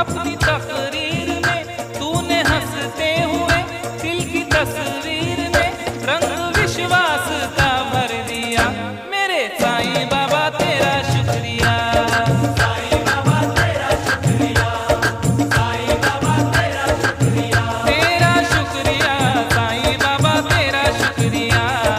अपनी तकरीर में तूने हंसते हुए दिल की तस्वीर में रंग विश्वास का भर दिया। मेरे साईं बाबा तेरा शुक्रिया, साईं बाबा तेरा शुक्रिया, साईं बाबा तेरा शुक्रिया, तेरा शुक्रिया साईं बाबा तेरा शुक्रिया।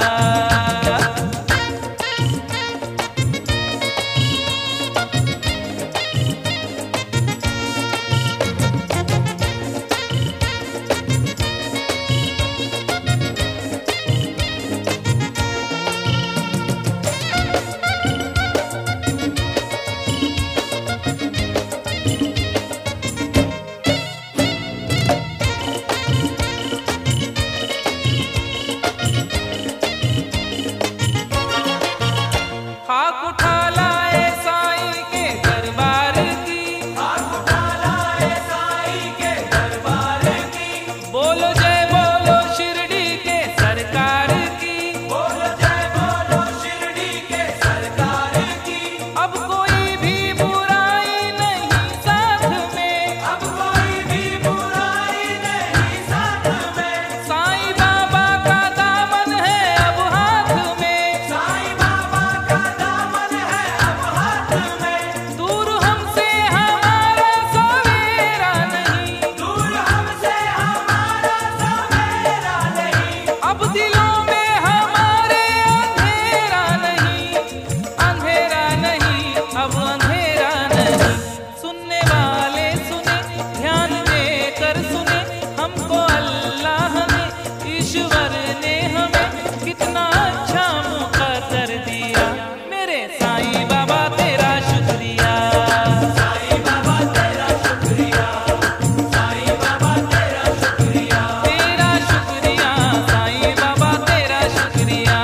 खाक उठा लाए साईं के दरबार की, खाक उठा लाए साईं के दरबार की। बोलो जय बोलो शिरडी के सरकार की, बोलो जय बोलो शिरडी के सरकार की। अब कोई भी बुराई नहीं साथ में, अब कोई भी बुराई नहीं साथ में। साईं बाबा का दामन है अब हाथ में, साईं बाबा का दामन है अब हाथ में। दूर हमसे हमारा सवेरा नहीं, दूर हमसे हमारा सवेरा नहीं। अब दिलों में हमारे अंधेरा नहीं, अंधेरा नहीं, अब अंधेरा नहीं। सुनने वाले सुने, ध्यान देकर सुने, हमको अल्लाह ने ईश्वर ने हमें कितना अच्छा मुक़द्दर दिया। मेरे साईं बाबा तेरा शुक्रिया, साईं बाबा तेरा शुक्रिया, साईं बाबा तेरा शुक्रिया, तेरा शुक्रिया साईं बाबा तेरा शुक्रिया।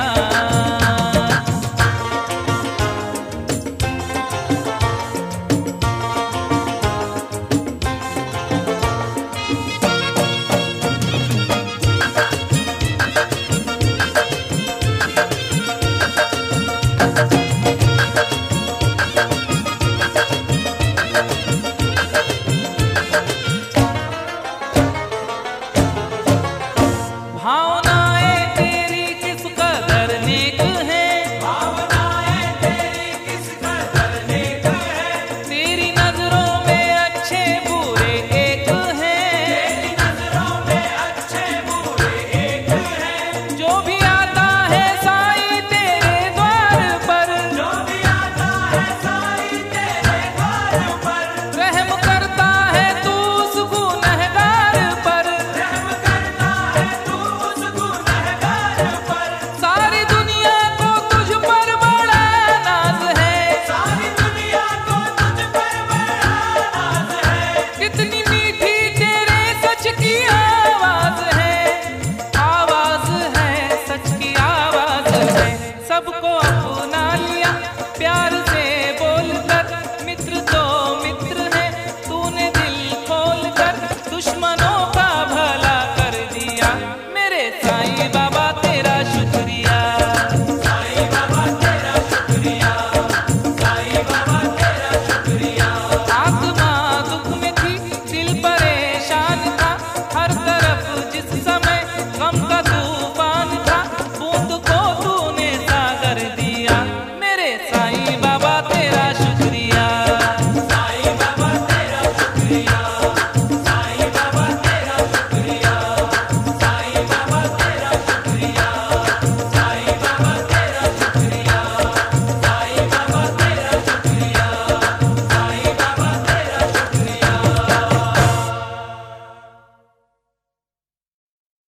भावनाएं तेरी किस कदर नेक है, भावनाएं तेरी किस कदर नेक है। तेरी नजरों में अच्छे बुरे एक है, तेरी नजरों में अच्छे बुरे एक है। जो भी आता है साईं तेरे द्वार पर, जो भी आता है साईं तेरे द्वार पर। रहम करता है तू उस गुनहगार पर, रहम करता है तू उस गुनहगार पर। सारी दुनिया को तुझ पर बड़ा नाज है, सारी दुनिया को तुझ पर बड़ा नाज है। कितनी मीठी तेरे सच की आवाज है, आवाज है सच की आवाज है। सबको अपना लिया प्यार से बोलकर, मित्र तो मित्र है तूने दिल खोल कर दुश्मनों का भला कर दिया। मेरे साईं